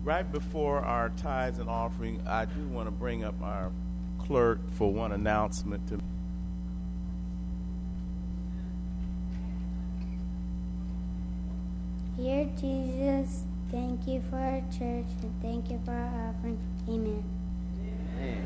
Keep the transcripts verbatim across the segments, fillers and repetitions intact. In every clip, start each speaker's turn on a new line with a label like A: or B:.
A: right before our tithes and offering, I do want to bring up our clerk for one announcement. To
B: Dear Jesus, thank you for our church and thank you for our offering. Amen. Amen.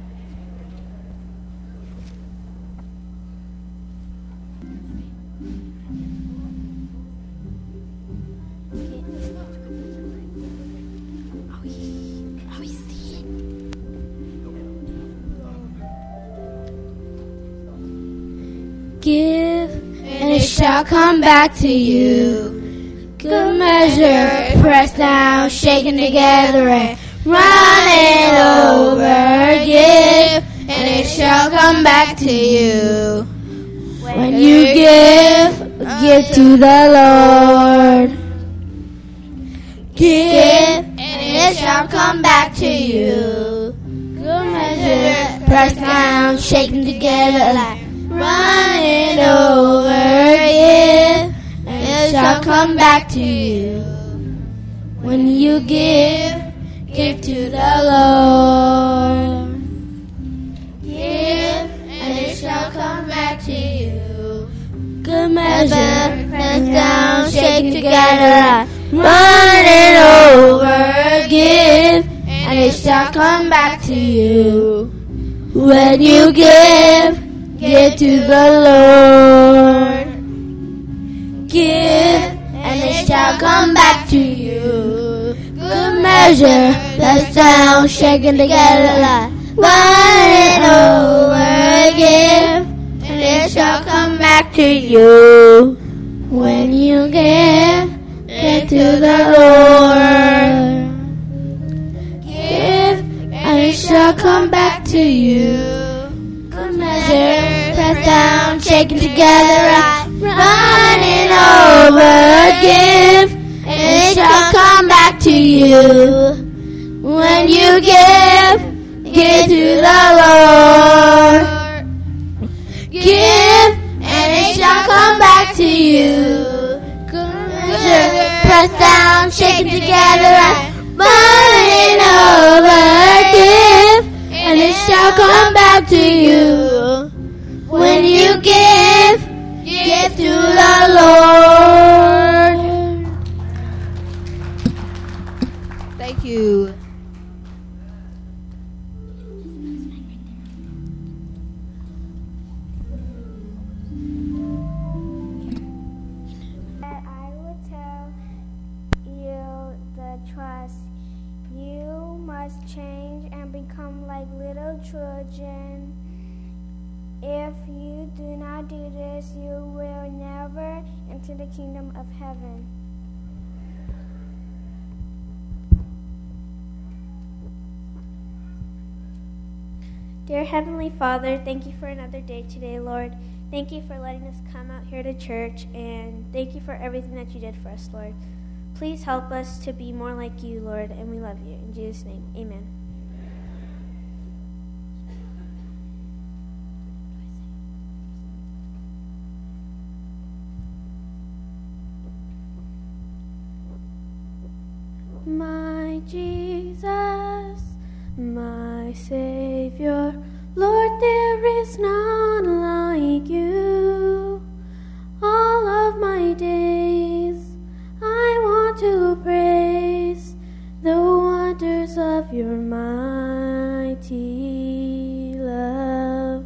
C: Give, and it shall come back to you. Good measure, pressed down, shaken together, and running over. Give, and it shall come back to you. When you give, give to the Lord. Give, and it shall come back to you. Good measure, pressed down, shaken together, like running over. Give, and it shall come back to you. When you give, give to the Lord. Give, and it shall come back to you. Good measure, pressed down, shaken together, running over. Give, and it shall come back to you. When you give, give to the Lord. Give, and it shall come back to you. Good measure, pressed down, shaken together, running over. Give, and it shall come back to you. When you give, give to the Lord. Give, and it shall come back to you. Good measure, pressed down, shaken together, running over. Give, and it shall come back to you. When you give, give to the Lord. Give, and it shall come back to you. Good measure, pressed down, shaken together, running over. Give, and it shall come back to you. When you give, give to the Lord. Thank you.
B: That I will tell you the trust. You must change and become like little children. If you do not do this, you will never enter the kingdom of heaven. Dear Heavenly Father, thank you for another day today, Lord. Thank you for letting us come out here to church, and thank you for everything that you did for us, Lord. Please help us to be more like you, Lord, and we love you. In Jesus' name, amen. My Jesus, my Savior, Lord, there is none like you. All of my days I want to praise the wonders of your mighty love.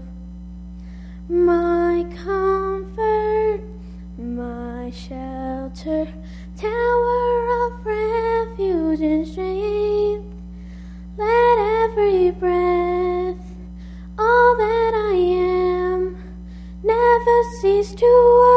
B: My comfort, my shelter, tower of refuge and strength. Let every breath, all that I am, never cease to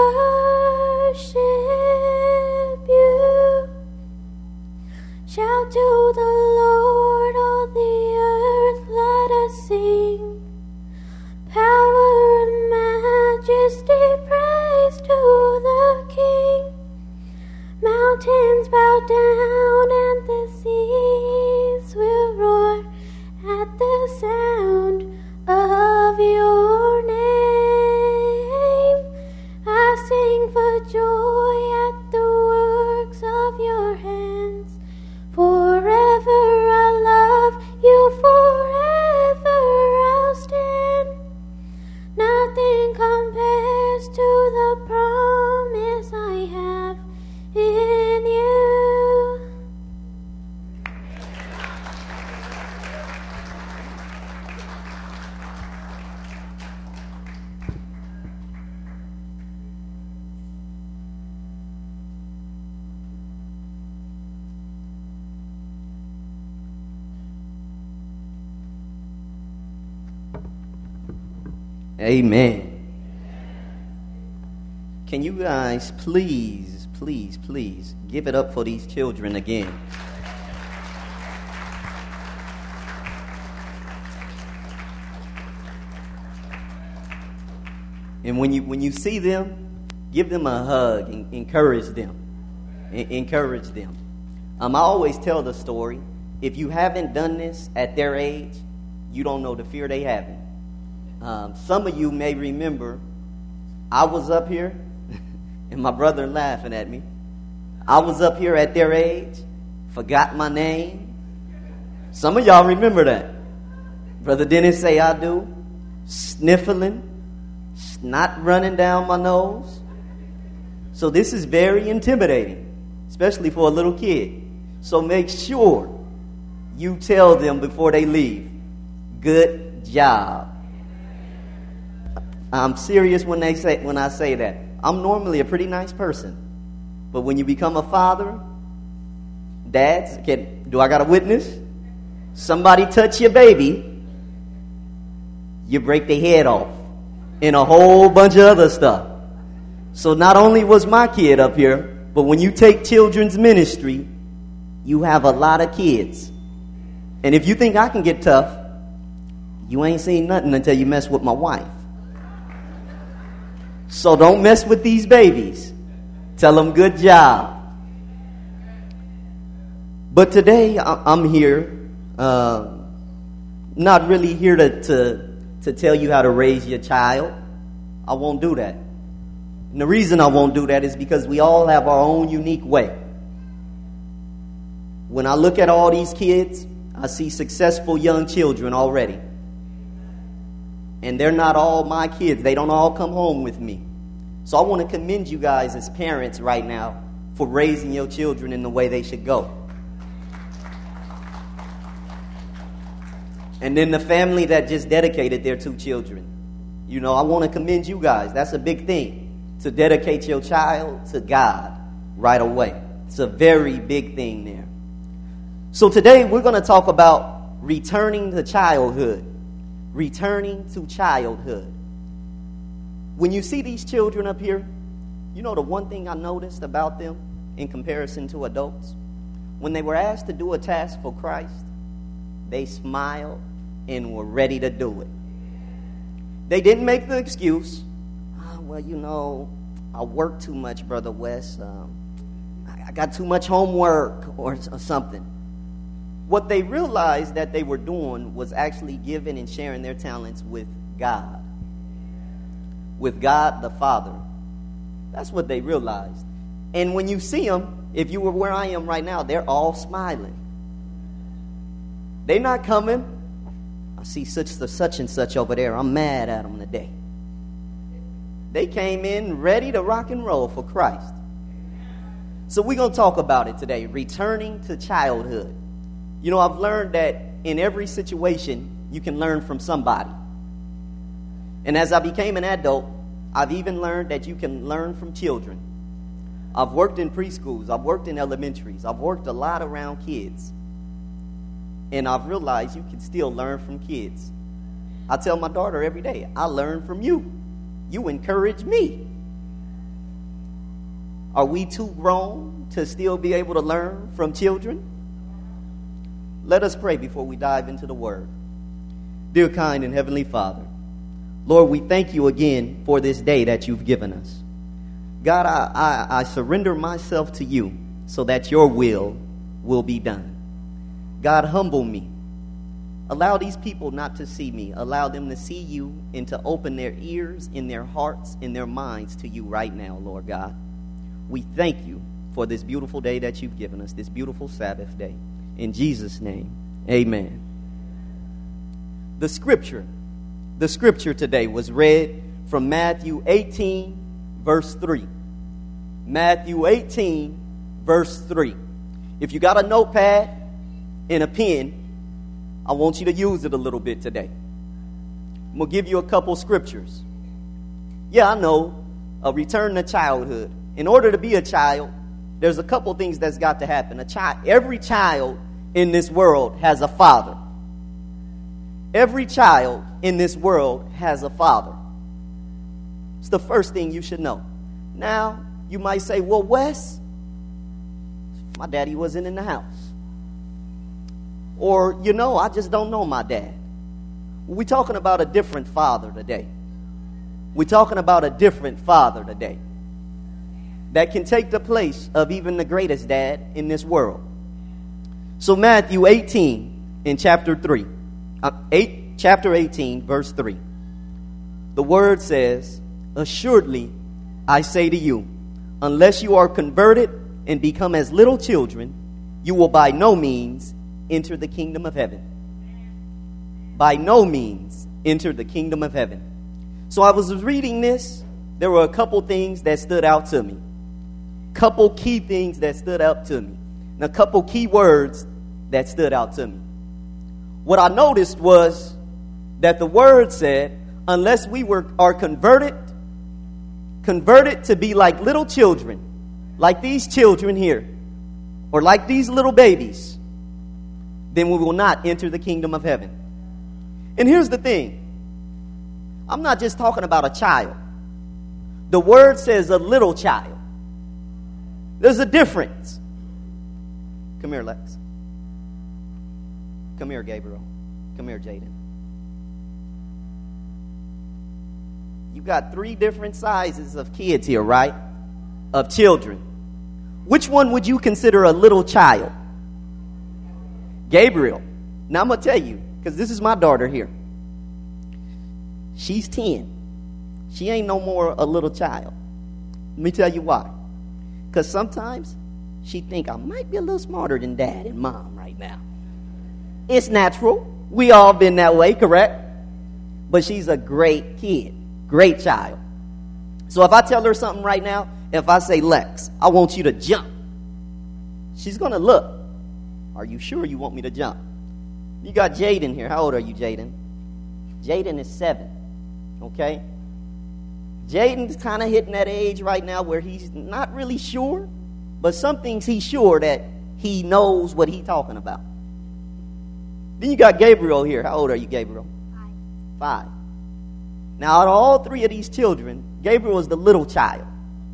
B: worship you. Shout to the Lord, all the earth, let us sing. Power and majesty, praise to the King. Mountains bow down and the seas will roar at the sound of your name. I sing for joy at the works of your hands forever.
D: Amen. Can you guys please, please, please give it up for these children again? And when you when you see them, give them a hug and encourage them. En- encourage them. Um, I always tell the story. If you haven't done this at their age, you don't know the fear they have. Um, some of you may remember, I was up here, and my brother laughing at me. I was up here at their age, forgot my name. Some of y'all remember that. Brother Dennis say I do. Sniffling. Not running down my nose. So this is very intimidating, especially for a little kid. So make sure you tell them before they leave, good job. I'm serious when they say when I say that. I'm normally a pretty nice person, but when you become a father, dads, can, do I got a witness? Somebody touch your baby, you break their head off. And a whole bunch of other stuff. So not only was my kid up here, but when you take children's ministry, you have a lot of kids. And if you think I can get tough, you ain't seen nothing until you mess with my wife. So don't mess with these babies. Tell them good job. But today I'm here, uh, not really here to... to to tell you how to raise your child. I won't do that. And the reason I won't do that is because we all have our own unique way. When I look at all these kids, I see successful young children already. And they're not all my kids. They don't all come home with me. So I want to commend you guys as parents right now for raising your children in the way they should go. And then the family that just dedicated their two children. You know, I want to commend you guys. That's a big thing, to dedicate your child to God right away. It's a very big thing there. So today we're going to talk about returning to childhood. Returning to childhood. When you see these children up here, you know the one thing I noticed about them in comparison to adults? When they were asked to do a task for Christ, they smiled and were ready to do it. They didn't make the excuse, oh, well, you know, I work too much, Brother West. Um, I, I got too much homework or, or something. What they realized that they were doing was actually giving and sharing their talents with God. With God the Father. That's what they realized. And when you see them, if you were where I am right now, they're all smiling. They're not coming. I see such such and such over there. I'm mad at them today. They came in ready to rock and roll for Christ. So we're going to talk about it today. Returning to childhood. You know, I've learned that in every situation, you can learn from somebody. And as I became an adult, I've even learned that you can learn from children. I've worked in preschools. I've worked in elementaries. I've worked a lot around kids. And I've realized you can still learn from kids. I tell my daughter every day, I learn from you. You encourage me. Are we too grown to still be able to learn from children? Let us pray before we dive into the Word. Dear kind and Heavenly Father, Lord, we thank you again for this day that you've given us. God, I, I, I surrender myself to you so that your will will be done. God, humble me. Allow these people not to see me. Allow them to see you and to open their ears and their hearts and their minds to you right now, Lord God. We thank you for this beautiful day that you've given us, this beautiful Sabbath day. In Jesus' name, amen. The scripture, the scripture today was read from Matthew eighteen, verse three. Matthew eighteen, verse three. If you got a notepad and a pen, I want you to use it a little bit today. I'm going to give you a couple scriptures. Yeah, I know, a return to childhood. In order to be a child, there's a couple things that's got to happen. A child, every child in this world has a father. Every child in this world has a father. It's the first thing you should know. Now, you might say, well, Wes, my daddy wasn't in the house. Or, you know, I just don't know my dad. We're talking about a different father today. We're talking about a different father today that can take the place of even the greatest dad in this world. So Matthew eighteen in chapter three, uh, eight, chapter eighteen, verse three. The word says, assuredly, I say to you, unless you are converted and become as little children, you will by no means enter the kingdom of heaven. By no means enter the kingdom of heaven. So I was reading this. There were a couple things that stood out to me. Couple key things that stood out to me. And a couple key words that stood out to me. What I noticed was that the word said, unless we were are converted, converted to be like little children, like these children here, or like these little babies, then we will not enter the kingdom of heaven. And here's the thing. I'm not just talking about a child. The word says a little child. There's a difference. Come here, Lex. Come here, Gabriel. Come here, Jaden. You got three different sizes of kids here, right? Of children. Which one would you consider a little child? Gabriel. Now I'm going to tell you, because this is my daughter here. She's ten. She ain't no more a little child. Let me tell you why. Because sometimes she think I might be a little smarter than dad and mom right now. It's natural. We all been that way, correct? But she's a great kid, great child. So if I tell her something right now, if I say, Lex, I want you to jump, she's going to look. Are you sure you want me to jump? You got Jaden here. How old are you, Jaden? Jaden is seven, okay? Jaden's kind of hitting that age right now where he's not really sure, but some things he's sure that he knows what he's talking about. Then you got Gabriel here. How old are you, Gabriel?
B: Five.
D: Five. Now, out of all three of these children, Gabriel is the little child.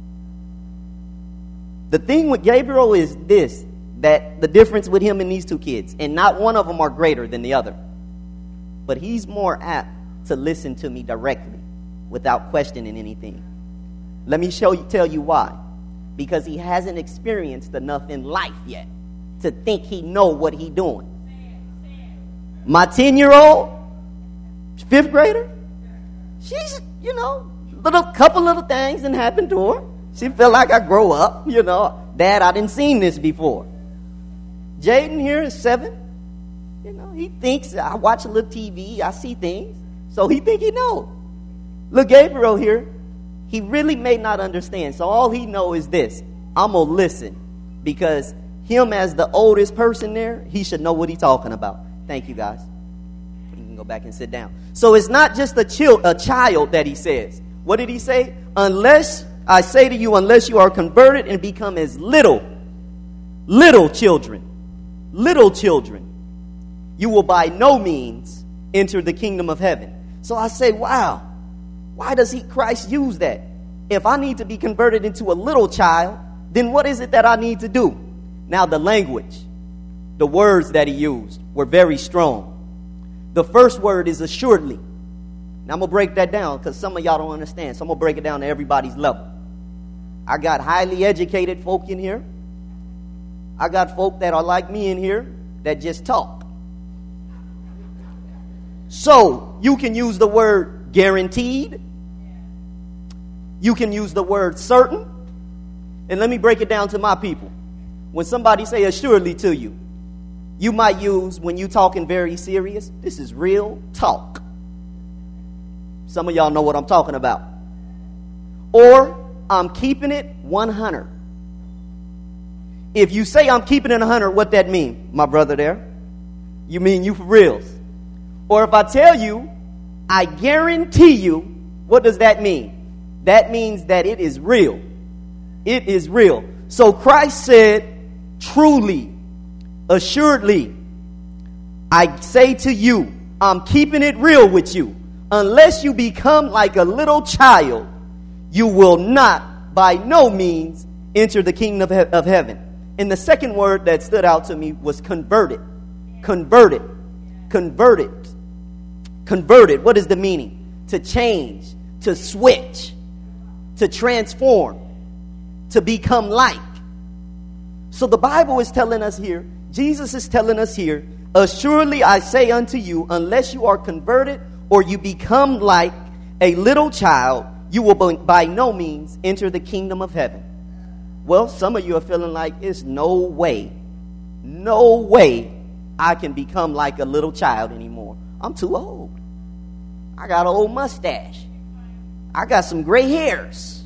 D: The thing with Gabriel is this, that the difference with him and these two kids, and not one of them are greater than the other, but he's more apt to listen to me directly without questioning anything. Let me show you, tell you why. Because he hasn't experienced enough in life yet to think he know what he doing. My ten-year-old, fifth grader, she's, you know, little couple little things that happened to her. She felt like I grow up, you know. Dad, I didn't seen this before. Jaden here is seven. You know, he thinks I watch a little T V, I see things, so he think he know. Look, Gabriel here, he really may not understand. So all he know is this: I'm gonna listen, because him as the oldest person there, he should know what he's talking about. Thank you, guys. You can go back and sit down. So it's not just a, child, a child that he says. What did he say? Unless, I say to you, unless you are converted and become as little, little children, little children, you will by no means enter the kingdom of heaven. So I say, wow, why does he, Christ use that? If I need to be converted into a little child, then what is it that I need to do? Now the language, the words that he used were very strong. The first word is assuredly. Now I'm going to break that down because some of y'all don't understand. So I'm going to break it down to everybody's level. I got highly educated folk in here. I got folk that are like me in here that just talk. So you can use the word guaranteed. You can use the word certain. And let me break it down to my people. When somebody say assuredly to you, you might use, when you talking very serious, this is real talk. Some of y'all know what I'm talking about. Or, I'm keeping it one hundred. If you say I'm keeping it one hundred, what that mean, my brother there? You mean you for reals. Or if I tell you, I guarantee you, what does that mean? That means that it is real. It is real. So Christ said, truly, assuredly, I say to you, I'm keeping it real with you. Unless you become like a little child, you will not by no means enter the kingdom of, he- of heaven. And the second word that stood out to me was converted. Converted. Converted. Converted. What is the meaning? To change, to switch, to transform, to become like. So the Bible is telling us here, Jesus is telling us here, assuredly I say unto you, unless you are converted or you become like a little child, you will by no means enter the kingdom of heaven. Well, some of you are feeling like it's no way, no way I can become like a little child anymore. I'm too old. I got an old mustache. I got some gray hairs.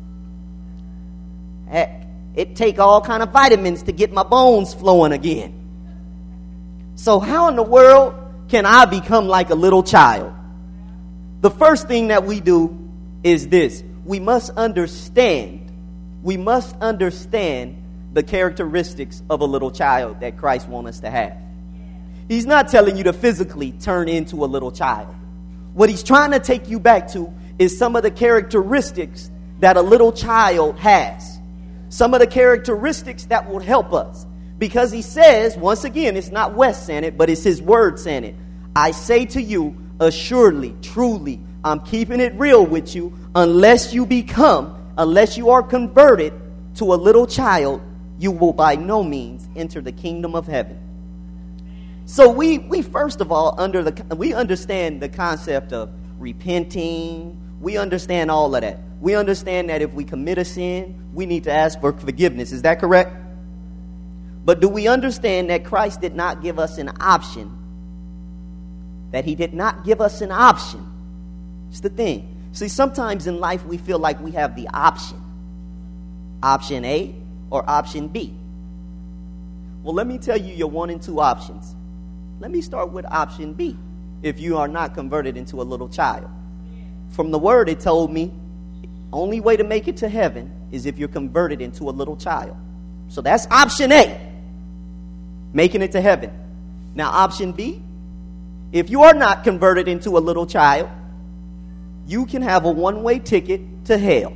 D: Heck, it take all kind of vitamins to get my bones flowing again. So how in the world can I become like a little child? The first thing that we do is this. We must understand. We must understand the characteristics of a little child that Christ wants us to have. He's not telling you to physically turn into a little child. What he's trying to take you back to is some of the characteristics that a little child has. Some of the characteristics that will help us. Because he says, once again, it's not Wes saying it, but it's his word saying it. I say to you, assuredly, truly, I'm keeping it real with you, unless you become, unless you are converted to a little child, you will by no means enter the kingdom of heaven. So we, we first of all, under the we understand the concept of repenting. We understand all of that. We understand that if we commit a sin, we need to ask for forgiveness. Is that correct? But do we understand that Christ did not give us an option? That he did not give us an option. It's the thing. See, sometimes in life we feel like we have the option. Option A or option B. Well, let me tell you your one and two options. Let me start with option B. If you are not converted into a little child. From the word, it told me, only way to make it to heaven is if you're converted into a little child. So that's option A. Making it to heaven. Now, option B, if you are not converted into a little child, you can have a one-way ticket to hell.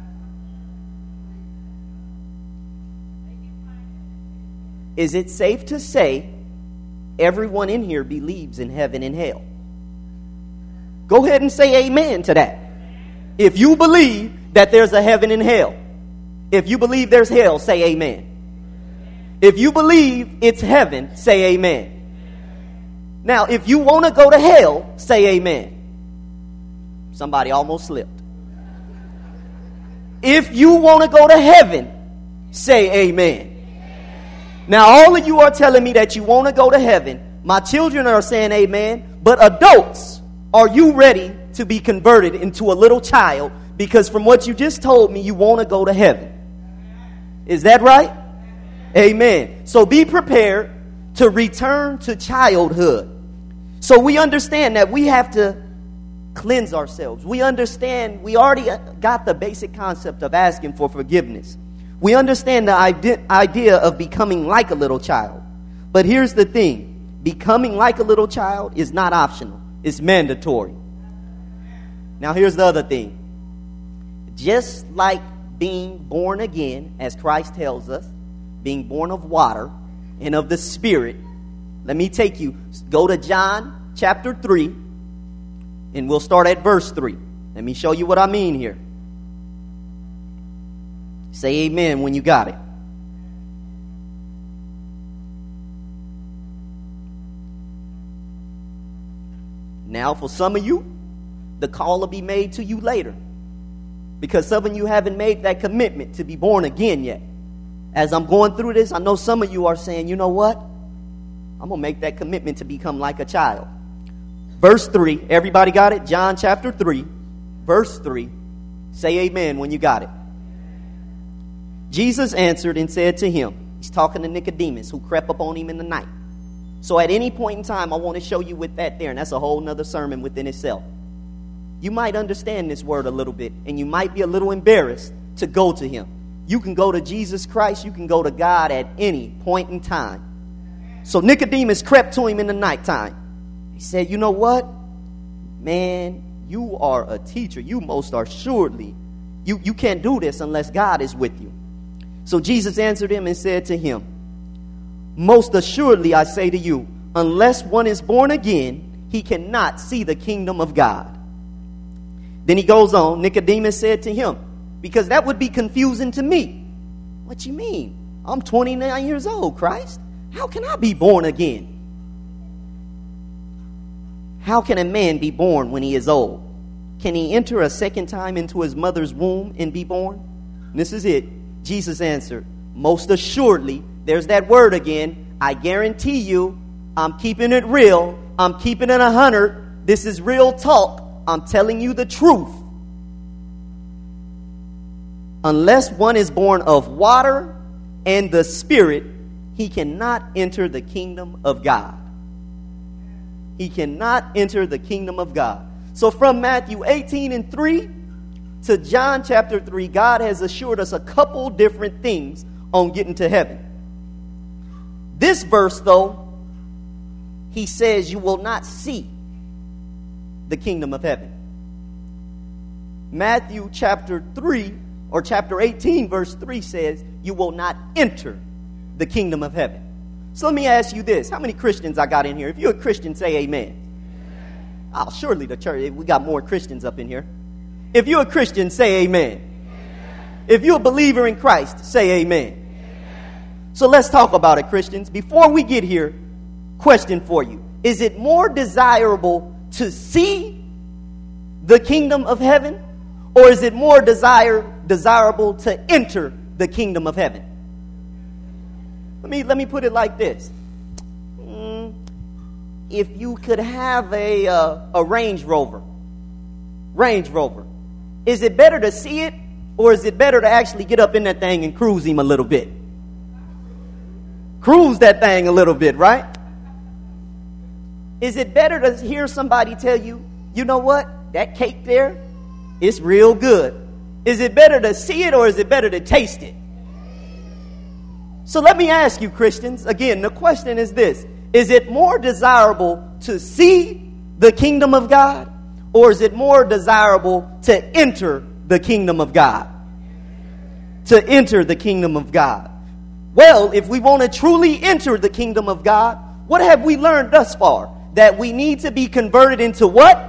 D: Is it safe to say everyone in here believes in heaven and hell? Go ahead and say amen to that. If you believe that there's a heaven and hell, if you believe there's hell, say amen. If you believe it's heaven, say amen. Now, if you want to go to hell, say amen. Somebody almost slipped. If you want to go to heaven, say amen. Now, all of you are telling me that you want to go to heaven. My children are saying amen. But adults, are you ready to be converted into a little child? Because from what you just told me, you want to go to heaven. Is that right? Amen. So be prepared to return to childhood. So we understand that we have to cleanse ourselves. We understand, we already got the basic concept of asking for forgiveness. We understand the idea of becoming like a little child. But here's the thing. Becoming like a little child is not optional. It's mandatory. Now here's the other thing. Just like being born again, as Christ tells us, being born of water and of the Spirit. Let me take you, go to John chapter three, and we'll start at verse three. Let me show you what I mean here. Say amen when you got it. Now, for some of you, the call will be made to you later. Because some of you haven't made that commitment to be born again yet. As I'm going through this, I know some of you are saying, you know what? I'm going to make that commitment to become like a child. Verse three, everybody got it? John chapter three, verse three. Say amen when you got it. Jesus answered and said to him, he's talking to Nicodemus who crept up on him in the night. So at any point in time, I want to show you with that there, and that's a whole nother sermon within itself. You might understand this word a little bit, and you might be a little embarrassed to go to him. You can go to Jesus Christ, you can go to God at any point in time. So Nicodemus crept to him in the nighttime. He said, you know what? Man, you are a teacher. You most assuredly You, you can't do this unless God is with you. So Jesus answered him and said to him, most assuredly I say to you, unless one is born again, he cannot see the kingdom of God. Then he goes on, Nicodemus said to him, because that would be confusing to me. What you mean? I'm twenty-nine years old, Christ. How can I be born again? How can a man be born when he is old? Can he enter a second time into his mother's womb and be born? And this is it. Jesus answered, most assuredly, there's that word again. I guarantee you, I'm keeping it real. I'm keeping it a hundred. This is real talk. I'm telling you the truth. Unless one is born of water and the Spirit, he cannot enter the kingdom of God. He cannot enter the kingdom of God. So from Matthew eighteen and three to John chapter three, God has assured us a couple different things on getting to heaven. This verse, though, he says you will not see the kingdom of heaven. Matthew chapter three or chapter eighteen verse three says you will not enter the kingdom of heaven. So let me ask you this. How many Christians I got in here? If you're a Christian, say amen. Oh, surely the church, we got more Christians up in here. If you're a Christian, say amen. Amen. If you're a believer in Christ, say amen. Amen. So let's talk about it, Christians. Before we get here, question for you. Is it more desirable to see the kingdom of heaven, or is it more desire, desirable to enter the kingdom of heaven? Let me, let me put it like this. Mm, if you could have a, uh, a Range Rover, Range Rover, is it better to see it, or is it better to actually get up in that thing and cruise him a little bit? Cruise that thing a little bit, right? Is it better to hear somebody tell you, you know what, that cake there, it's real good. Is it better to see it, or is it better to taste it? So let me ask you, Christians, again, the question is this. Is it more desirable to see the kingdom of God, or is it more desirable to enter the kingdom of God? To enter the kingdom of God. Well, if we want to truly enter the kingdom of God, what have we learned thus far? That we need to be converted into what?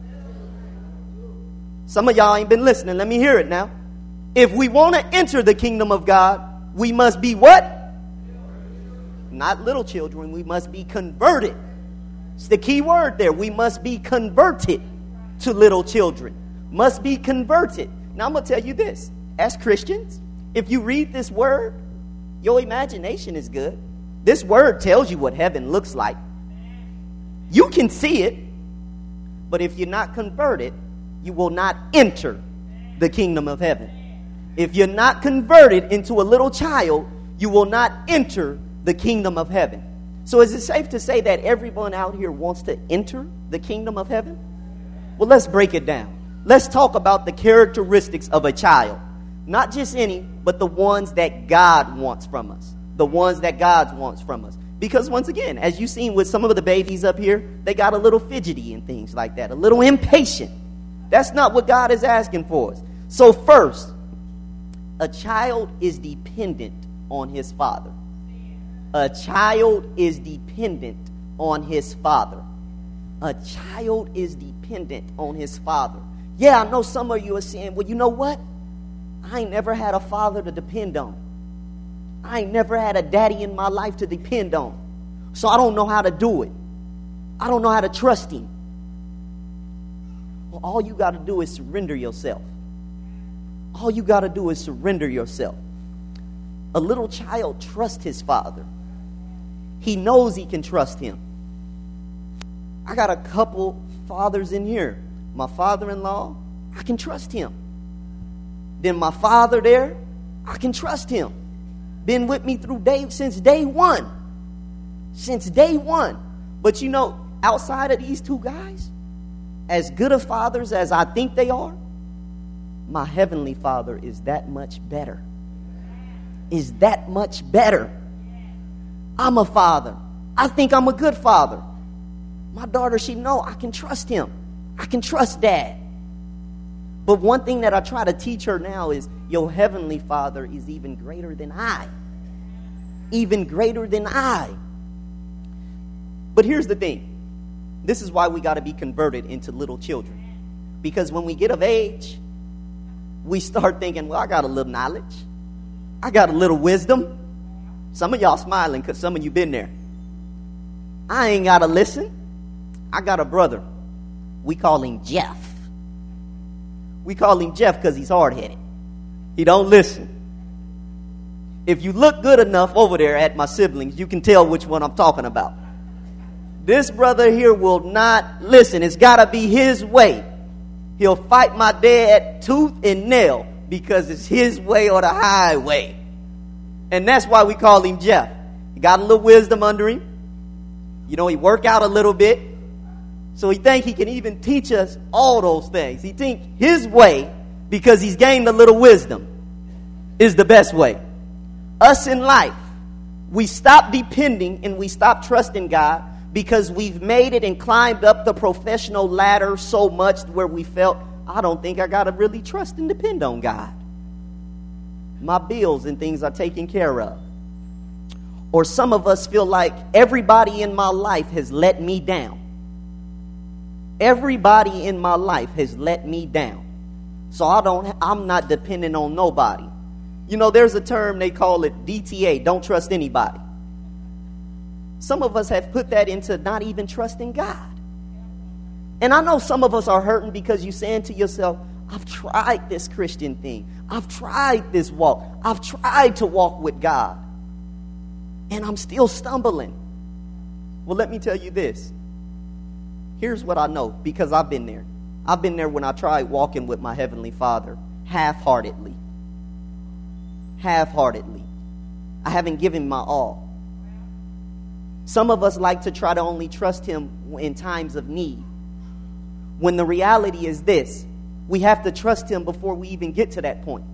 D: Some of y'all ain't been listening. Let me hear it now. If we want to enter the kingdom of God, we must be what? Not little children. We must be converted. It's the key word there. We must be converted to little children. Must be converted. Now I'm going to tell you this. As Christians, if you read this word, your imagination is good. This word tells you what heaven looks like. You can see it, but if you're not converted, you will not enter the kingdom of heaven. If you're not converted into a little child, you will not enter the kingdom of heaven. So is it safe to say that everyone out here wants to enter the kingdom of heaven? Well, let's break it down. Let's talk about the characteristics of a child. Not just any, but the ones that God wants from us. The ones that God wants from us. Because once again, as you've seen with some of the babies up here, they got a little fidgety and things like that. A little impatient. That's not what God is asking for us. So first, a child is dependent on his father. A child is dependent on his father. A child is dependent on his father. Yeah, I know some of you are saying, well, you know what? I ain't never had a father to depend on. I ain't never had a daddy in my life to depend on. So I don't know how to do it. I don't know how to trust him. Well, all you got to do is surrender yourself. All you got to do is surrender yourself. A little child trusts his father. He knows he can trust him. I got a couple fathers in here. My father-in-law, I can trust him. Then my father there, I can trust him. Been with me through day since day one. Since day one. But you know, outside of these two guys, as good of fathers as I think they are, my heavenly Father is that much better. Is that much better. I'm a father. I think I'm a good father. My daughter, she know I can trust him. I can trust dad. But one thing that I try to teach her now is your heavenly Father is even greater than I. Even greater than I. But here's the thing. This is why we got to be converted into little children. Because when we get of age, we start thinking, well, I got a little knowledge. I got a little wisdom. Some of y'all smiling because some of you been there. I ain't got to listen. I got a brother. We call him Jeff. We call him Jeff because he's hard-headed. He don't listen. If you look good enough over there at my siblings, you can tell which one I'm talking about. This brother here will not listen. It's got to be his way. He'll fight my dad tooth and nail because it's his way or the highway. And that's why we call him Jeff. He got a little wisdom under him. You know, he work out a little bit. So he think he can even teach us all those things. He think his way, because he's gained a little wisdom, is the best way. Us in life, we stop depending and we stop trusting God because we've made it and climbed up the professional ladder so much where we felt, I don't think I got to really trust and depend on God. My bills and things are taken care of. Or some of us feel like everybody in my life has let me down. Everybody in my life has let me down. So I don't, I'm not depending on nobody. You know, there's a term, they call it D T A, don't trust anybody. Some of us have put that into not even trusting God. And I know some of us are hurting because you're saying to yourself, I've tried this Christian thing. I've tried this walk. I've tried to walk with God. And I'm still stumbling. Well, let me tell you this. Here's what I know, because I've been there. I've been there when I tried walking with my Heavenly Father half-heartedly. Half-heartedly. I haven't given my all. Some of us like to try to only trust Him in times of need. When the reality is this, we have to trust Him before we even get to that point.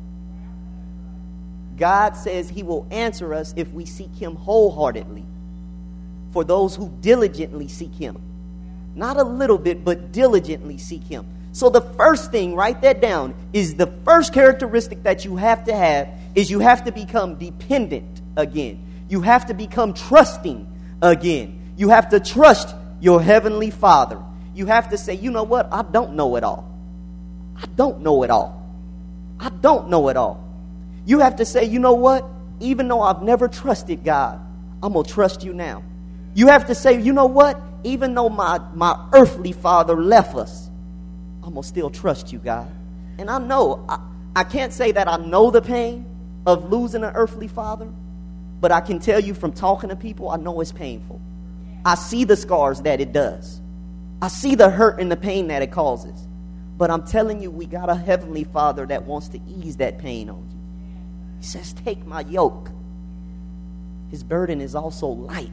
D: God says He will answer us if we seek Him wholeheartedly. For those who diligently seek Him. Not a little bit, but diligently seek Him. So the first thing, write that down, is the first characteristic that you have to have is you have to become dependent again. You have to become trusting again. You have to trust your Heavenly Father. You have to say, you know what? I don't know it all. I don't know it all. I don't know it all. You have to say, you know what? Even though I've never trusted God, I'm going to trust you now. You have to say, you know what? Even though my, my earthly father left us, I'm going to still trust you, God. And I know, I, I can't say that I know the pain of losing an earthly father, but I can tell you from talking to people, I know it's painful. I see the scars that it does. I see the hurt and the pain that it causes. But I'm telling you, we got a Heavenly Father that wants to ease that pain on you. He says, take my yoke. His burden is also light.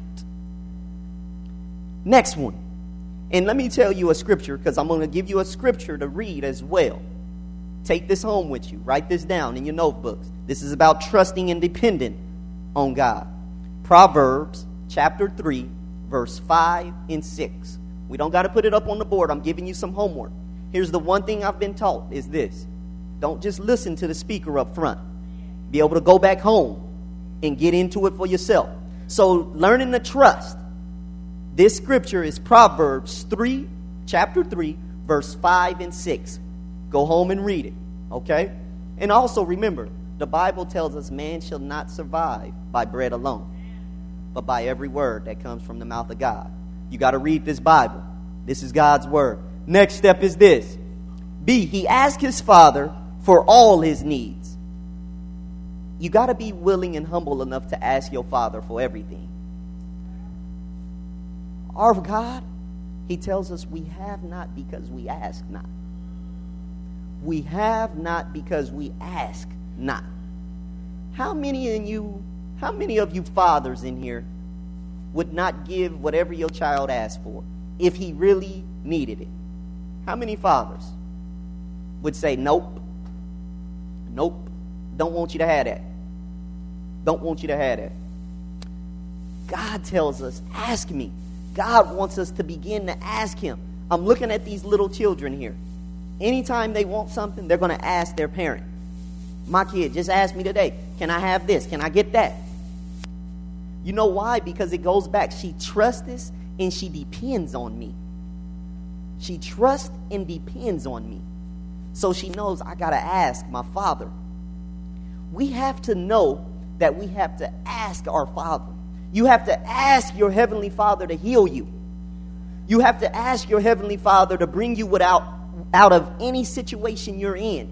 D: Next one. And let me tell you a scripture, because I'm going to give you a scripture to read as well. Take this home with you. Write this down in your notebooks. This is about trusting and dependent on God. Proverbs chapter three, verse five and six. We don't got to put it up on the board. I'm giving you some homework. Here's the one thing I've been taught is this. Don't just listen to the speaker up front. Be able to go back home and get into it for yourself. So learning to trust. This scripture is Proverbs three, chapter three, verse five and six. Go home and read it, okay? And also remember, the Bible tells us man shall not survive by bread alone, but by every word that comes from the mouth of God. You got to read this Bible. This is God's word. Next step is this. B, he asked his father for all his needs. You got to be willing and humble enough to ask your father for everything. Our God, he tells us we have not because we ask not. We have not because we ask not. How many in you, how many of you fathers in here would not give whatever your child asked for if he really needed it? How many fathers would say, nope, nope, don't want you to have that. Don't want you to have that. God tells us, ask me. God wants us to begin to ask him. I'm looking at these little children here. anytime they want something, they're going to ask their parent. My kid just asked me today, can I have this? Can I get that? You know why? Because it goes back. She trusts this and she depends on me. She trusts and depends on me. So she knows I got to ask my Father. We have to know that we have to ask our Father. You have to ask your Heavenly Father to heal you. You have to ask your Heavenly Father to bring you without, out of any situation you're in.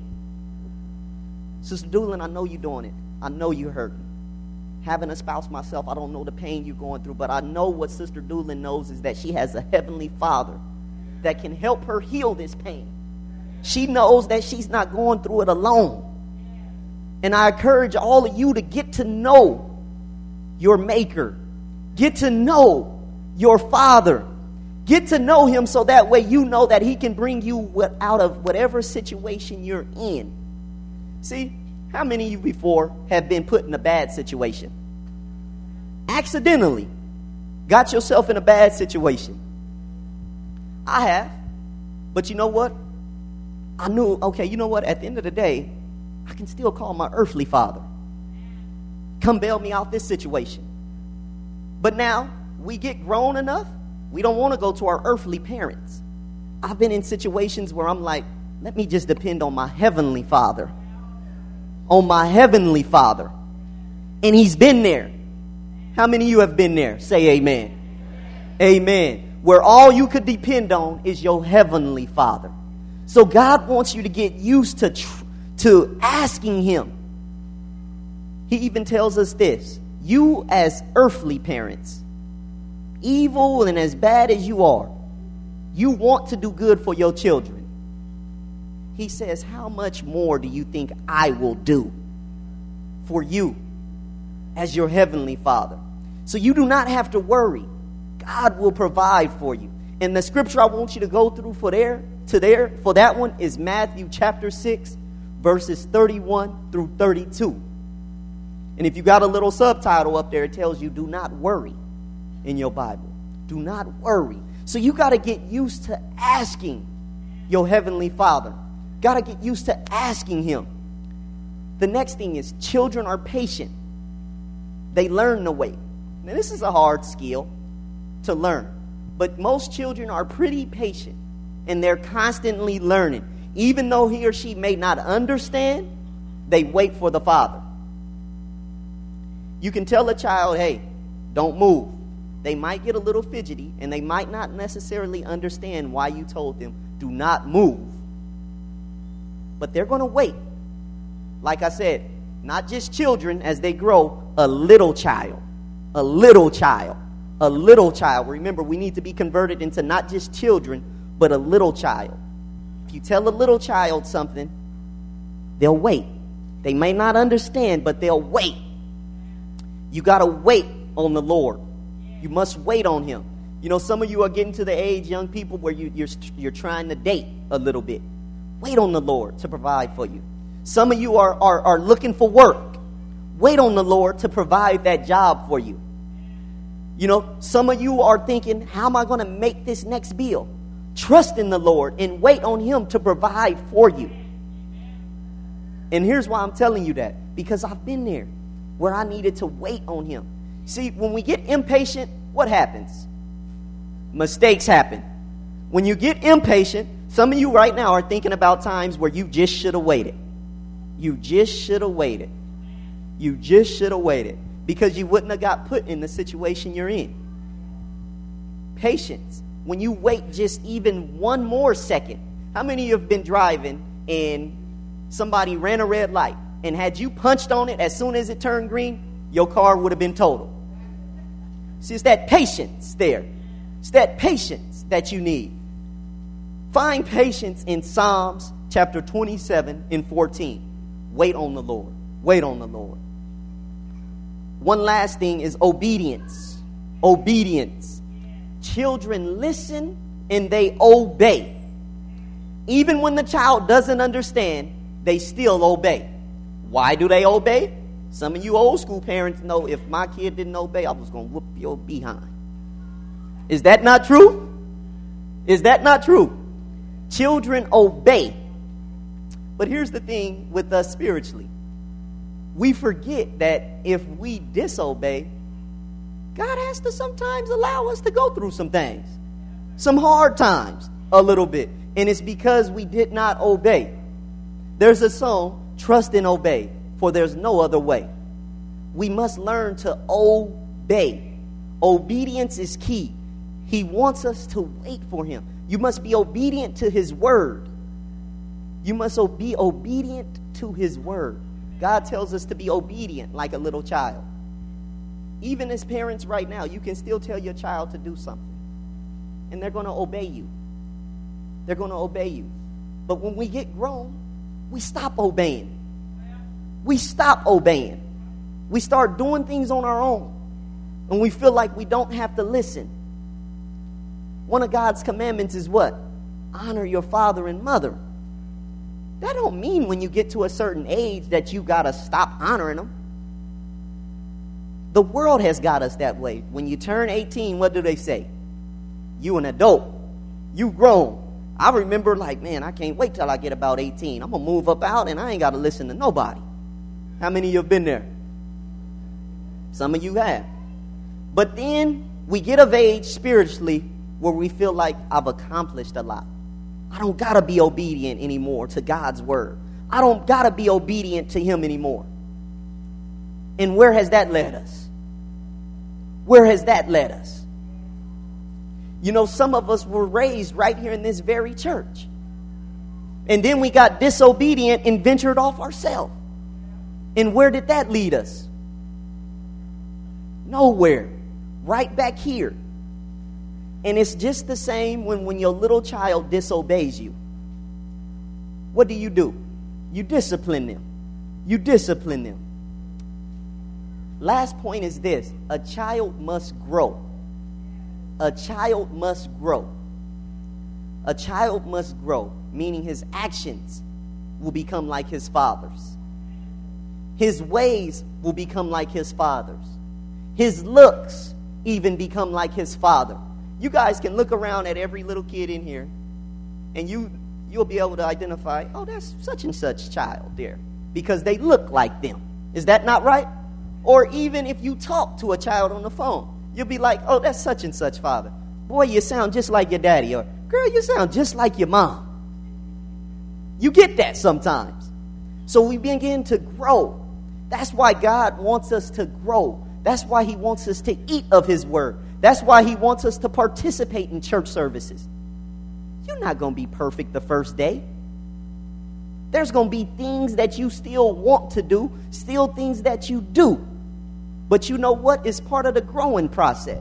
D: Sister Doolin, I know you're doing it. I know you're hurting. Having a spouse myself, I don't know the pain you're going through, but I know what Sister Doolin knows is that she has a Heavenly Father that can help her heal this pain. She knows that she's not going through it alone. And I encourage all of you to get to know your Maker. Get to know your Father. Get to know Him so that way you know that He can bring you out of whatever situation you're in. See, how many of you before have been put in a bad situation? Accidentally got yourself in a bad situation. I have. But you know what? I knew, okay, you know what? At the end of the day, I can still call my earthly father. Come bail me out this situation. But now, we get grown enough, we don't want to go to our earthly parents. I've been in situations where I'm like, let me just depend on my heavenly Father. On my heavenly Father. And He's been there. How many of you have been there? Say amen. Amen. Where all you could depend on is your heavenly Father. So God wants you to get used to, tr- to asking Him. He even tells us this. You as earthly parents, evil and as bad as you are, you want to do good for your children. He says, how much more do you think I will do for you as your heavenly Father? So you do not have to worry. God will provide for you. And the scripture I want you to go through for there, to there, for that one is Matthew chapter six, verses thirty-one through thirty-two. And if you got a little subtitle up there, it tells you, do not worry in your Bible. Do not worry. So you got to get used to asking your heavenly Father. Got to get used to asking Him. The next thing is children are patient. They learn to wait. Now, this is a hard skill to learn. But most children are pretty patient. And they're constantly learning. Even though he or she may not understand, they wait for the Father. You can tell a child, hey, don't move. They might get a little fidgety. And they might not necessarily understand why you told them, do not move. But they're going to wait. Like I said, not just children as they grow, a little child. A little child. A little child. Remember, we need to be converted into not just children, but a little child. If you tell a little child something, they'll wait. They may not understand, but they'll wait. You got to wait on the Lord. You must wait on Him. You know, some of you are getting to the age, young people, where you, you're, you're trying to date a little bit. Wait on the Lord to provide for you. Some of you are, are, are looking for work. Wait on the Lord to provide that job for you. You know, some of you are thinking, how am I going to make this next bill? Trust in the Lord and wait on Him to provide for you. And here's why I'm telling you that. Because I've been there where I needed to wait on Him. See, when we get impatient, what happens? Mistakes happen. When you get impatient, some of you right now are thinking about times where you just should have waited. You just should have waited. You just should have waited. Because you wouldn't have got put in the situation you're in. Patience. When you wait just even one more second. How many of you have been driving and somebody ran a red light, and had you punched on it as soon as it turned green, your car would have been totaled? See, it's that patience there. It's that patience that you need. Find patience in Psalms chapter twenty-seven and fourteen. Wait on the Lord. Wait on the Lord. One last thing is obedience. Obedience. Children listen and they obey. Even when the child doesn't understand, they still obey. Why do they obey? Some of you old school parents know if my kid didn't obey, I was going to whoop your behind. Is that not true? Is that not true? Children obey. But here's the thing with us spiritually. We forget that if we disobey, God has to sometimes allow us to go through some things, some hard times a little bit. And it's because we did not obey. There's a song, trust and obey, for there's no other way. We must learn to obey. Obedience is key. He wants us to wait for him. You must be obedient to his word. You must be obedient to his word. God tells us to be obedient like a little child. Even as parents right now, you can still tell your child to do something, and they're going to obey you. They're going to obey you. But when we get grown, we stop obeying. We stop obeying. We start doing things on our own, and we feel like we don't have to listen. One of God's commandments is what? Honor your father and mother. That don't mean when you get to a certain age that you got to stop honoring them. The world has got us that way. When you turn eighteen, what do they say? You an adult. You grown. I remember like, man, I can't wait till I get about eighteen. I'm going to move up out and I ain't got to listen to nobody. How many of you have been there? Some of you have. But then we get of age spiritually where we feel like I've accomplished a lot. I don't got to be obedient anymore to God's word. I don't got to be obedient to him anymore. And where has that led us? Where has that led us? You know, some of us were raised right here in this very church. And then we got disobedient and ventured off ourselves. And where did that lead us? Nowhere. Right back here. And it's just the same when, when your little child disobeys you. What do you do? You discipline them. You discipline them. Last point is this. A child must grow. A child must grow. A child must grow, meaning his actions will become like his father's. His ways will become like his father's. His looks even become like his father. You guys can look around at every little kid in here, and you, you'll be able to identify, oh, that's such and such child there, because they look like them. Is that not right? Or even if you talk to a child on the phone, you'll be like, oh, that's such and such father. Boy, you sound just like your daddy. Or, girl, you sound just like your mom. You get that sometimes. So we begin to grow. That's why God wants us to grow. That's why he wants us to eat of his word. That's why he wants us to participate in church services. You're not going to be perfect the first day. There's going to be things that you still want to do, still things that you do. But you know what? It's part of the growing process.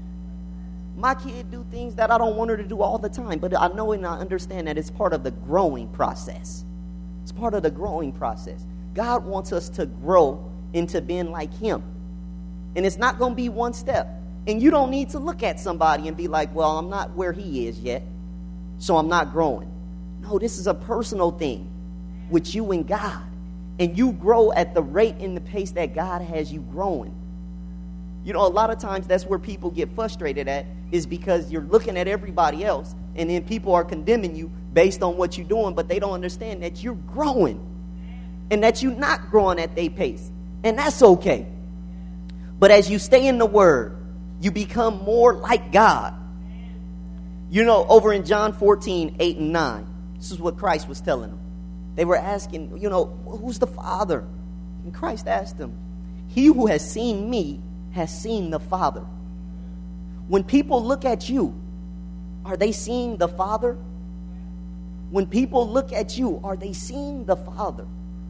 D: My kid do things that I don't want her to do all the time, but I know and I understand that it's part of the growing process. It's part of the growing process. God wants us to grow into being like him. And it's not going to be one step. And you don't need to look at somebody and be like, well, I'm not where he is yet, so I'm not growing. No, this is a personal thing with you and God. And you grow at the rate and the pace that God has you growing. You know, a lot of times that's where people get frustrated at, is because you're looking at everybody else and then people are condemning you based on what you're doing, but they don't understand that you're growing and that you're not growing at their pace. And that's okay. But as you stay in the word, you become more like God. You know, over in John fourteen, eight and nine, this is what Christ was telling them. They were asking, you know, who's the Father? And Christ asked them, he who has seen me has seen the Father. When people look at you, are they seeing the Father? When people look at you, are they seeing the Father?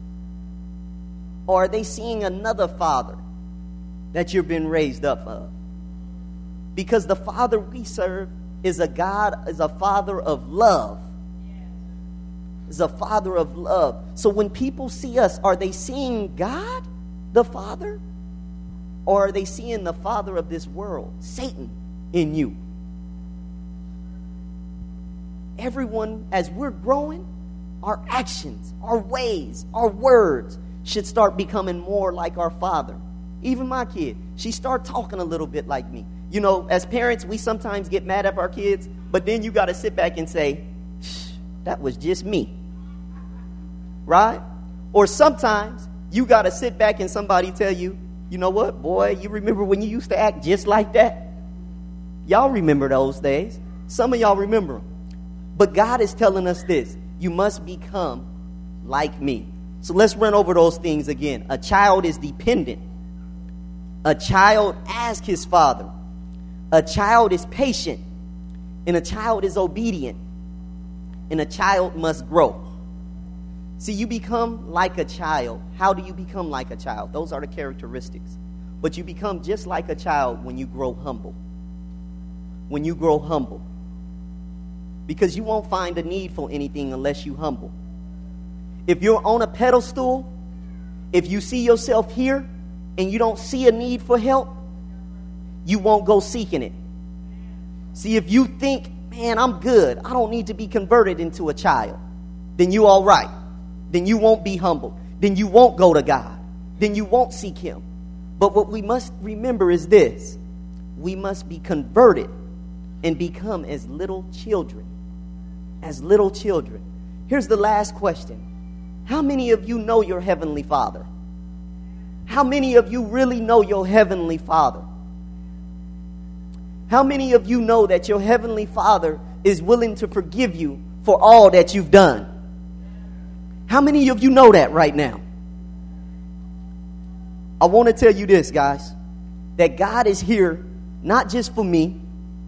D: Or are they seeing another father that you've been raised up of? Because the Father we serve is a God, is a Father of love. Is a Father of love. So when people see us, are they seeing God, the Father? Or are they seeing the father of this world, Satan, in you? Everyone, as we're growing, our actions, our ways, our words should start becoming more like our Father. Even my kid, she started talking a little bit like me. You know, as parents, we sometimes get mad at our kids, but then you got to sit back and say, that was just me. Right? Or sometimes you got to sit back and somebody tell you, you know what, boy, you remember when you used to act just like that? Y'all remember those days. Some of y'all remember them. But God is telling us this. You must become like me. So let's run over those things again. A child is dependent. A child asks his father. A child is patient. And a child is obedient. And a child must grow. See, you become like a child. How do you become like a child? Those are the characteristics. But you become just like a child when you grow humble. When you grow humble. Because you won't find a need for anything unless you humble. If you're on a pedestal, if you see yourself here and you don't see a need for help, you won't go seeking it. See, if you think, man, I'm good, I don't need to be converted into a child, then you all right. Then you won't be humble. Then you won't go to God. Then you won't seek him. But what we must remember is this. We must be converted and become as little children. As little children. Here's the last question. How many of you know your Heavenly Father? How many of you really know your Heavenly Father? How many of you know that your Heavenly Father is willing to forgive you for all that you've done? How many of you know that right now? I want to tell you this, guys, that God is here not just for me.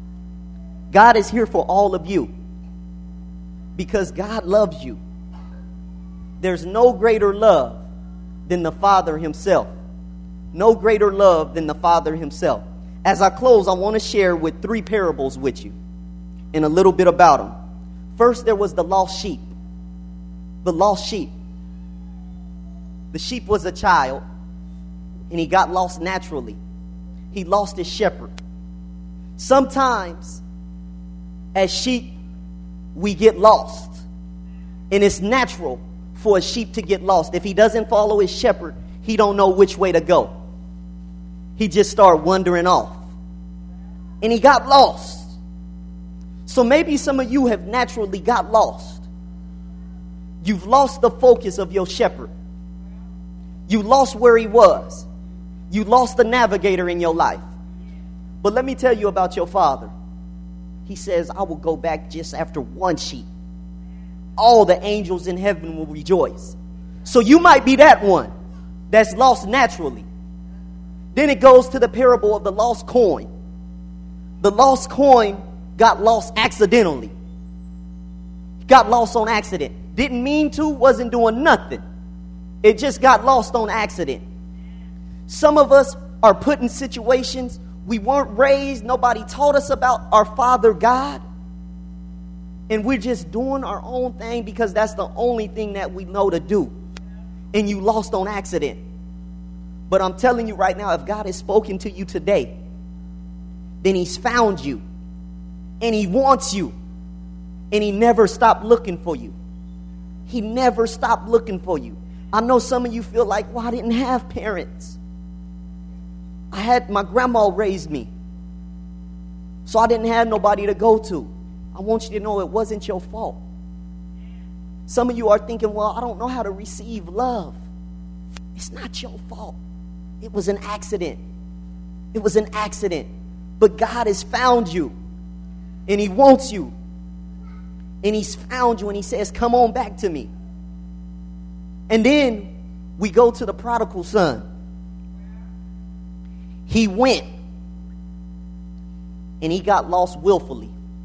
D: God is here for all of you because God loves you. There's no greater love than the Father himself. No greater love than the Father himself. As I close, I want to share with three parables with you and a little bit about them. First, there was the lost sheep. The lost sheep. The sheep was a child, and he got lost naturally. He lost his shepherd. Sometimes, as sheep, we get lost. And it's natural for a sheep to get lost. If he doesn't follow his shepherd, he don't know which way to go. He just started wandering off. And he got lost. So maybe some of you have naturally got lost. You've lost the focus of your shepherd. You lost where he was. You lost the navigator in your life. But let me tell you about your Father. He says, I will go back just after one sheep. All the angels in heaven will rejoice. So you might be that one that's lost naturally. Then it goes to the parable of the lost coin. The lost coin got lost accidentally. Got lost on accident. Didn't mean to, wasn't doing nothing. It just got lost on accident. Some of us are put in situations we weren't raised. Nobody taught us about our Father God. And we're just doing our own thing because that's the only thing that we know to do. And you lost on accident. But I'm telling you right now, if God has spoken to you today, then he's found you. And he wants you. And he never stopped looking for you. He never stopped looking for you. I know some of you feel like, well, I didn't have parents. I had, my grandma raised me. So I didn't have nobody to go to. I want you to know it wasn't your fault. Some of you are thinking, well, I don't know how to receive love. It's not your fault. It was an accident. It was an accident. But God has found you. And he wants you. And he's found you and he says, come on back to me. And then we go to the prodigal son. He went. And he got lost willfully.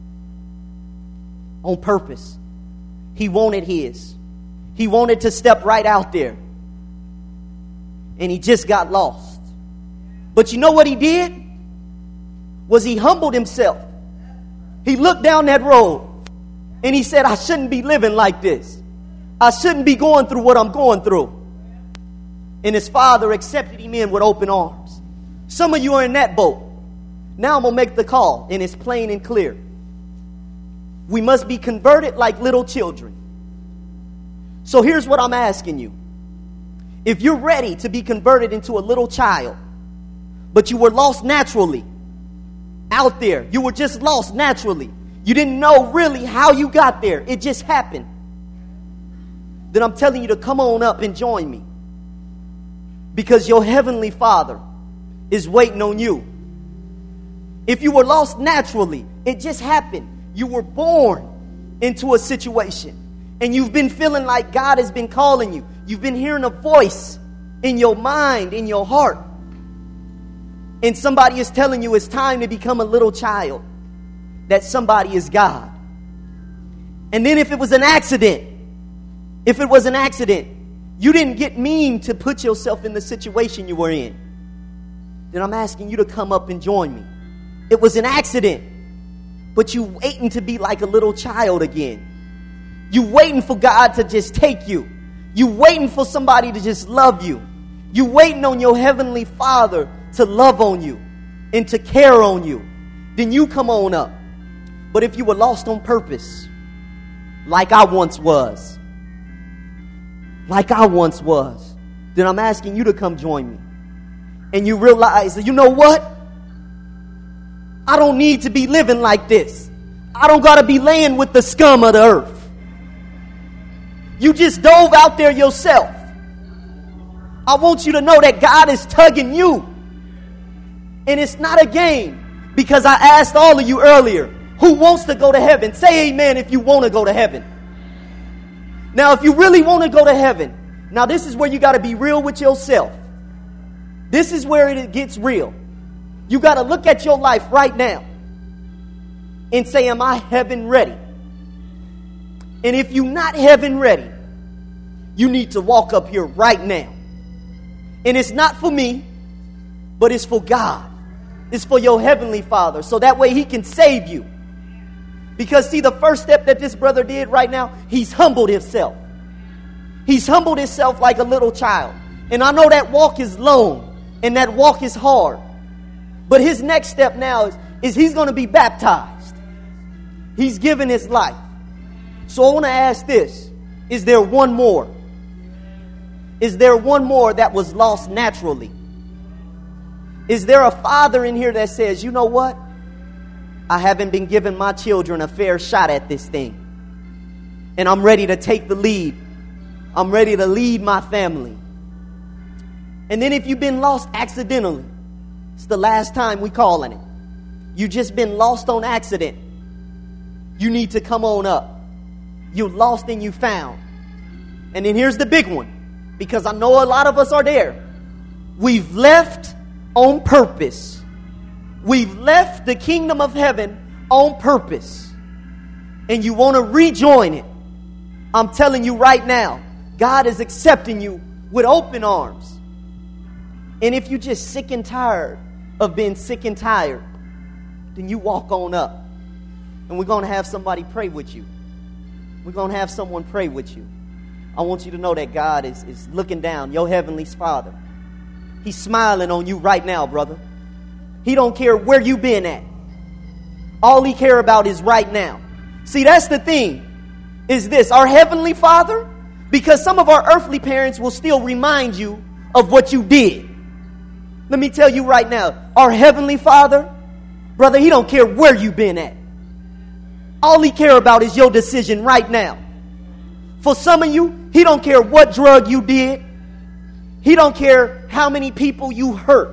D: On purpose. He wanted his. He wanted to step right out there. And he just got lost. But you know what he did? Was he humbled himself. He looked down that road. And he said, I shouldn't be living like this. I shouldn't be going through what I'm going through. And his father accepted him in with open arms. Some of you are in that boat. Now I'm going to make the call, and it's plain and clear. We must be converted like little children. So here's what I'm asking you. If you're ready to be converted into a little child, but you were lost naturally, out there, you were just lost naturally. You didn't know really how you got there. It just happened. Then I'm telling you to come on up and join me. Because your heavenly Father is waiting on you. If you were lost naturally, it just happened. You were born into a situation. And you've been feeling like God has been calling you. You've been hearing a voice in your mind, in your heart. And somebody is telling you it's time to become a little child. That somebody is God. And then if it was an accident, if it was an accident, you didn't get mean to put yourself in the situation you were in, then I'm asking you to come up and join me. It was an accident, but you waiting to be like a little child again. You waiting for God to just take you. You waiting for somebody to just love you. You waiting on your heavenly Father to love on you and to care on you. Then you come on up. But if you were lost on purpose, like I once was, like I once was, then I'm asking you to come join me. And you realize that, you know what? I don't need to be living like this. I don't got to be laying with the scum of the earth. You just dove out there yourself. I want you to know that God is tugging you. And it's not a game, because I asked all of you earlier, who wants to go to heaven? Say amen if you want to go to heaven. Now, if you really want to go to heaven, now this is where you got to be real with yourself. This is where it gets real. You got to look at your life right now and say, am I heaven ready? And if you're not heaven ready, you need to walk up here right now. And it's not for me, but it's for God. It's for your heavenly Father, so that way He can save you. Because see, the first step that this brother did right now, he's humbled himself. He's humbled himself like a little child. And I know that walk is long and that walk is hard. But his next step now is, is he's going to be baptized. He's given his life. So I want to ask this. Is there one more? Is there one more that was lost naturally? Is there a father in here that says, you know what? I haven't been giving my children a fair shot at this thing. And I'm ready to take the lead. I'm ready to lead my family. And then if you've been lost accidentally, it's the last time we calling it. You just been lost on accident. You need to come on up. You lost and you found. And then here's the big one, because I know a lot of us are there. We've left on purpose. We've left the kingdom of heaven on purpose. And you want to rejoin it. I'm telling you right now, God is accepting you with open arms. And if you're just sick and tired of being sick and tired, then you walk on up. And we're going to have somebody pray with you. We're going to have someone pray with you. I want you to know that God is, is looking down, your heavenly Father. He's smiling on you right now, brother. He don't care where you been at. All He care about is right now. See, that's the thing, is this. Our heavenly Father, because some of our earthly parents will still remind you of what you did. Let me tell you right now, our heavenly Father, brother, He don't care where you been at. All He care about is your decision right now. For some of you, He don't care what drug you did. He don't care how many people you hurt.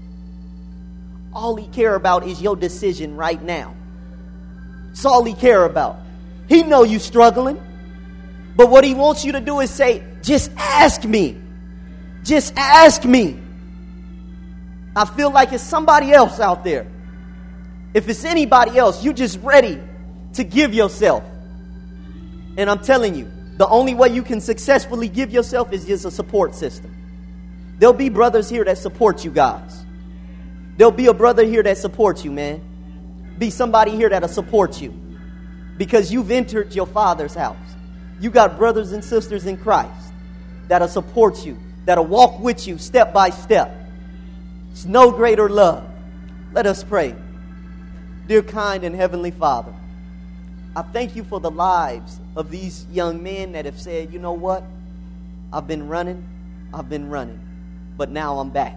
D: All He care about is your decision right now. That's all He care about. He know you struggling. But what He wants you to do is say, just ask me. Just ask me. I feel like it's somebody else out there. If it's anybody else, you just ready to give yourself. And I'm telling you, the only way you can successfully give yourself is just a support system. There'll be brothers here that support you guys. There'll be a brother here that supports you, man. Be somebody here that'll support you. Because you've entered your Father's house. You got brothers and sisters in Christ that'll support you, that'll walk with you step by step. It's no greater love. Let us pray. Dear kind and heavenly Father, I thank you for the lives of these young men that have said, you know what? I've been running, I've been running, but now I'm back.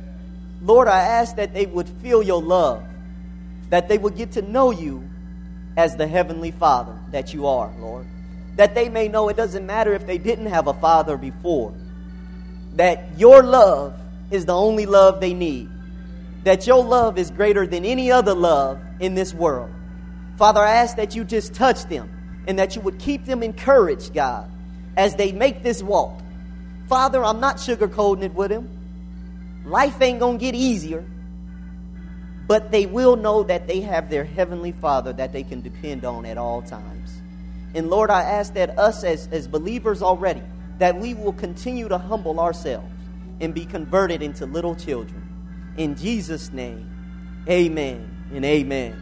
D: Lord, I ask that they would feel your love, that they would get to know you as the Heavenly Father that you are, Lord. That they may know it doesn't matter if they didn't have a father before. That your love is the only love they need. That your love is greater than any other love in this world. Father, I ask that you just touch them and that you would keep them encouraged, God, as they make this walk. Father, I'm not sugarcoating it with them. Life ain't going to get easier. But they will know that they have their Heavenly Father that they can depend on at all times. And Lord, I ask that us as, as believers already, that we will continue to humble ourselves and be converted into little children. In Jesus' name, amen and amen.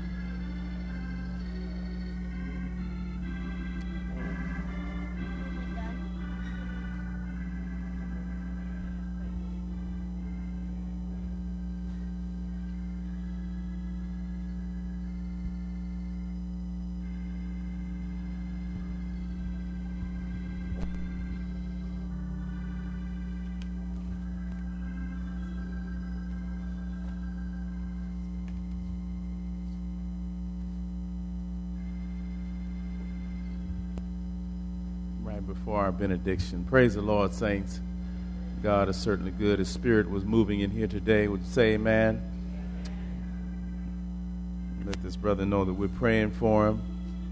A: Before our benediction. Praise the Lord, saints. God is certainly good. His Spirit was moving in here today. Would you say amen? Let this brother know that we're praying for him.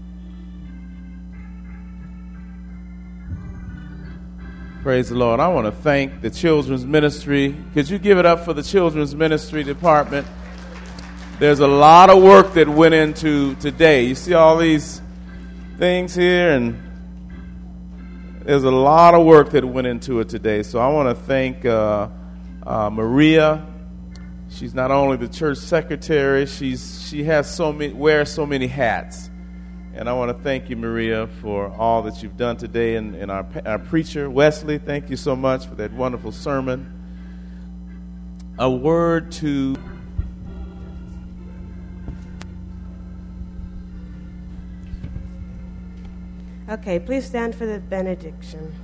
A: Praise the Lord. I want to thank the children's ministry. Could you give it up for the children's ministry department? There's a lot of work that went into today. You see all these things here, and there's a lot of work that went into it today. So I want to thank uh, uh, Maria. She's not only the church secretary, she's she has so many wears so many hats. And I want to thank you, Maria, for all that you've done today. And, and our, our preacher, Wesley, thank you so much for that wonderful sermon. A word to
E: Okay, please stand for the benediction.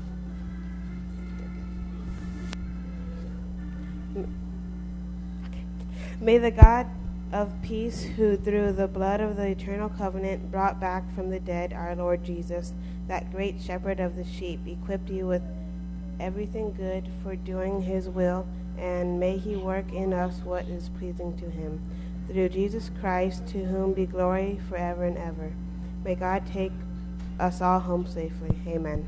E: Okay. May the God of peace, who through the blood of the eternal covenant brought back from the dead our Lord Jesus, that great shepherd of the sheep, equip you with everything good for doing his will, and may he work in us what is pleasing to him. Through Jesus Christ, to whom be glory forever and ever. May God take us all home safely. Amen.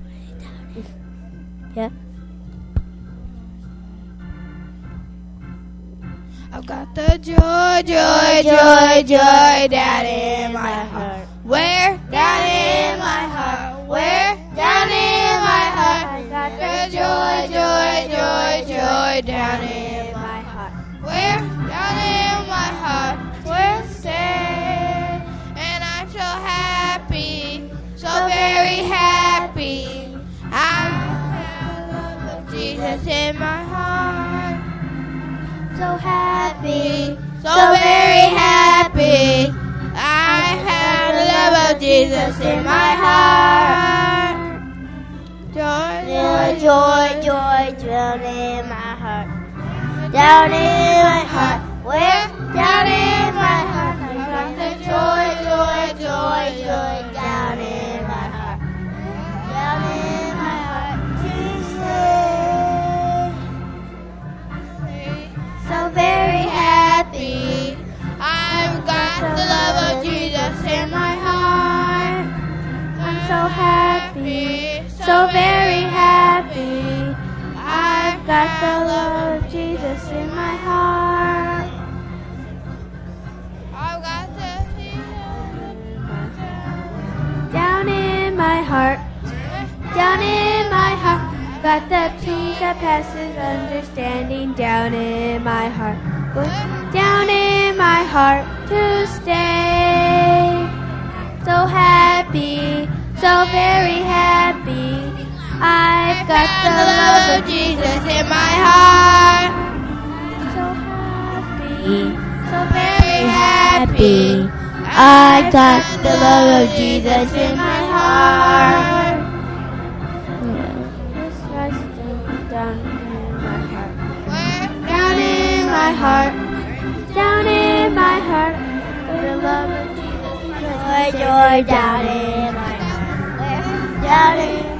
C: Yeah.
F: I've got the joy, joy, joy, joy down in my heart. Where? Down in my heart. Where? Down in my heart. I got the joy, joy, joy, joy down in my heart. Where? Down in my heart. Where? Stay. And I'm so happy, so very happy. I have the love of Jesus in my heart. So happy, so very happy. I have the love of Jesus in my heart. Joy, joy, joy, joy, down in my heart. Down in my heart. Where? Down in my heart. I got the joy, joy, joy, joy down in my heart. Down in my heart to stay. So very happy. I've got the love of Jesus in my heart. I'm so happy, so very happy. I've got the love of Jesus in my heart. I've got the
B: Down in my heart, down in my heart. Got the peace that passes understanding down in my heart. Down in my heart to stay. So happy, so very happy. I've got the love of Jesus in my heart. So happy, so very happy. I got the love of Jesus in my heart. Down in my heart. Down in my heart. Down in my heart. The love of Jesus.
C: joy, joy down in my heart. Where? Down in